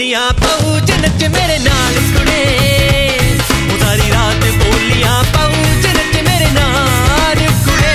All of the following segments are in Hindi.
बोलियां पाऊ च नच मेरे नाल कुड़े, ओ सारी रात बोलियां पाऊ च नच मेरे नाल कुड़े।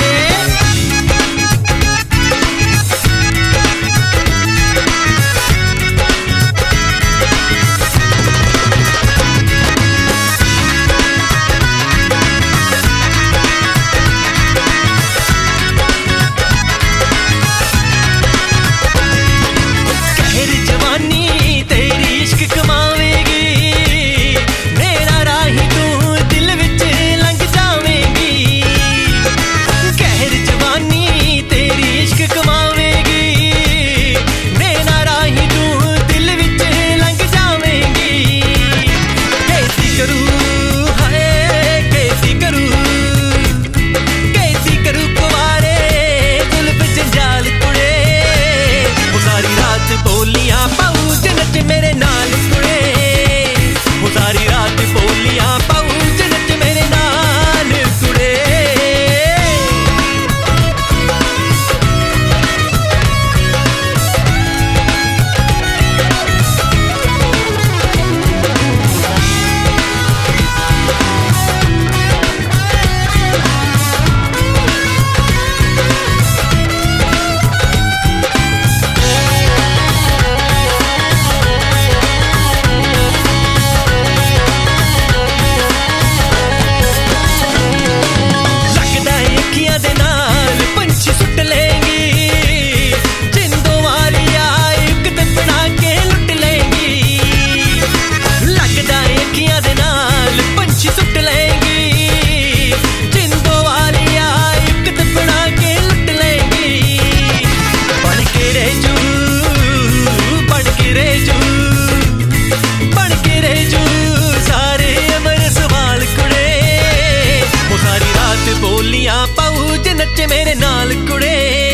मेरे नाल कुड़े,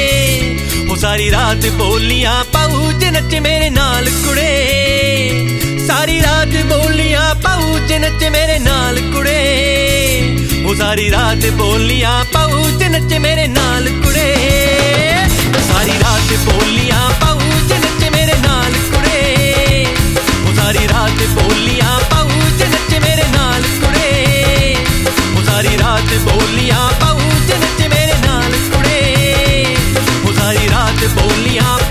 ओ सारी रात बोलियां पाऊ च नच मेरे नाल कुड़े, सारी रात बोलियां पाऊ च नच मेरे नाल कुड़े, ओ सारी रात बोलियां पाऊ च नच मेरे नाल कुड़े, सारी रात बोलियां पाऊ च नच मेरे नाल कुड़े, ओ सारी रात बोलियां पाऊ च नच मेरे नाल कुड़े, ओ सारी रात बोलियां पाऊ च नच मेरे नाल कुड़े, ओ सारी रात बोलियां